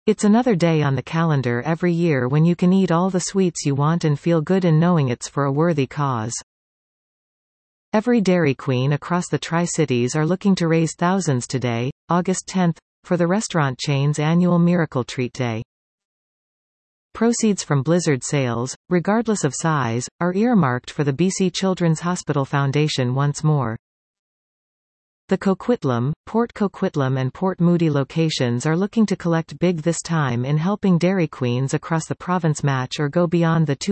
It's another day on the calendar every year when you can eat all the sweets you want and feel good in knowing it's for a worthy cause. Every Dairy Queen across the Tri-Cities are looking to raise thousands today, August 10th, for the restaurant chain's annual Miracle Treat Day. Proceeds from Blizzard sales, regardless of size, are earmarked for the BC Children's Hospital Foundation once more. The Coquitlam, Port Coquitlam and Port Moody locations are looking to collect big this time in helping Dairy Queens across the province match or go beyond the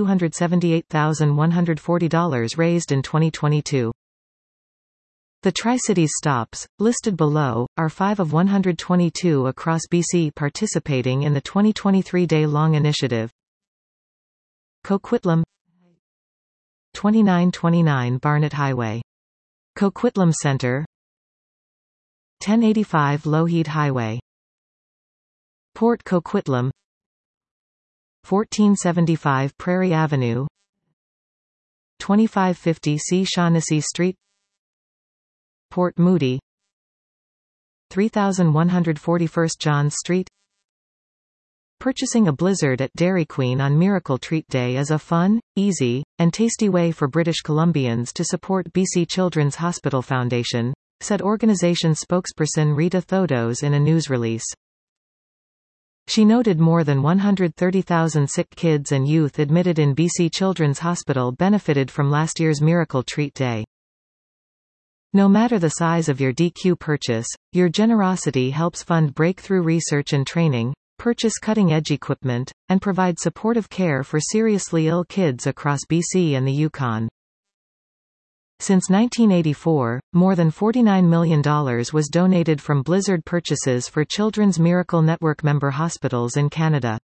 $278,140 raised in 2022. The Tri-Cities stops, listed below, are 5 of 122 across BC participating in the 2023 day-long initiative. Coquitlam, 2929 Barnett Highway. Coquitlam Centre, 1085 Lougheed Highway. Port Coquitlam, 1475 Prairie Avenue, 2550 C. Shaughnessy Street. Port Moody, 3141 Johns Street. Purchasing a Blizzard at Dairy Queen on Miracle Treat Day is a fun, easy, and tasty way for British Columbians to support BC Children's Hospital Foundation, said organization spokesperson Rita Thodos in a news release. She noted more than 130,000 sick kids and youth admitted in BC Children's Hospital benefited from last year's Miracle Treat Day. No matter the size of your DQ purchase, your generosity helps fund breakthrough research and training, purchase cutting-edge equipment, and provide supportive care for seriously ill kids across BC and the Yukon. Since 1984, more than $49 million was donated from Blizzard purchases for Children's Miracle Network member hospitals in Canada.